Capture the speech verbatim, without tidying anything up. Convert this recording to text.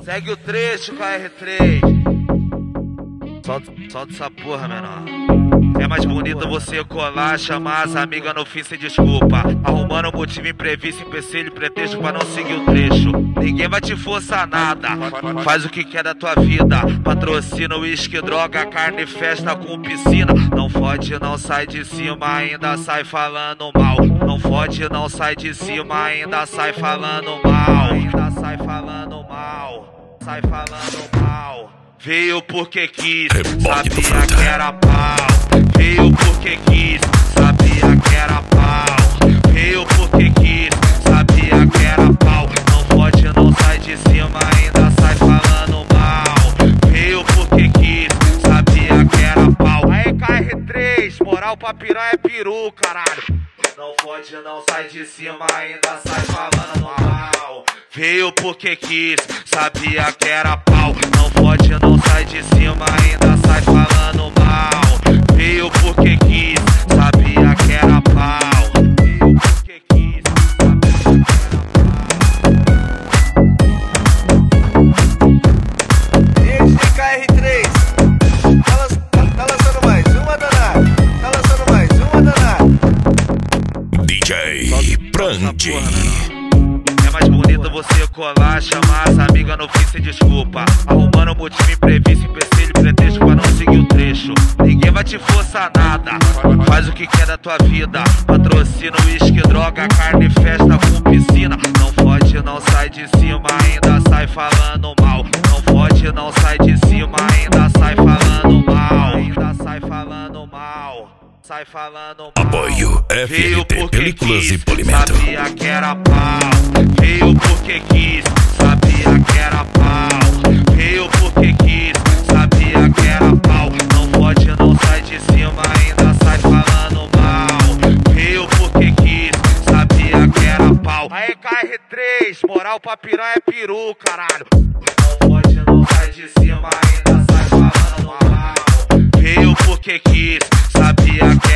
Segue o trecho com a R três. Solta, solta essa porra, menor. É mais bonito você colar, chamar as amigas no fim sem desculpa, arrumando um motivo imprevisto, empecilho, pretexto pra não seguir o trecho. Ninguém vai te forçar nada, faz o que quer da tua vida. Patrocina, uísque, droga, carne, festa com piscina. Não fode, não sai de cima, ainda sai falando mal. Não fode, não sai de cima, ainda sai falando mal. Ainda sai falando mal, sai falando mal. Veio porque quis, sabia que era pau. Veio porque quis, sabia que era pau. Veio porque quis, sabia que era pau. Não pode, não sai de cima, ainda sai falando mal. Veio porque quis, sabia que era pau. Aí K R três, moral pra piranha é peru, caralho. Não pode, não sai de cima, ainda sai falando mal. Veio porque quis, sabia que era pau. Não pode, não sai de cima, ainda sai falando mal. Veio porque quis, sabia que era pau. Veio porque quis, sabia que era pau. Esse K R três, tá, lan tá lançando mais uma danada. Tá lançando mais uma danada. D J Brandi. É mais bonito você colar, chamar as amigas no fim sem desculpa, arrumando um motivo imprevisto, empecilho, pretexto pra não seguir o trecho. Ninguém vai te forçar nada, faz o que quer da tua vida. Patrocina, uísque, droga, carne, festa com piscina. Não fode, não sai de cima, ainda sai falando mal. Não fode, não sai de cima, ainda sai falando mal. Ainda sai falando mal. Sai falando mal. Apoio F L T Películas e Polimento. Sabia que era pau. Veio porque quis, sabia que era pau. Veio porque quis, sabia que era pau. Não pode, não sai de cima, ainda sai falando mal. Veio porque quis, sabia que era pau. Aí K R três, moral pra piranha é peru, caralho. Não pode, não sai de cima, ainda sai falando mal. Veio porque quis, sabia que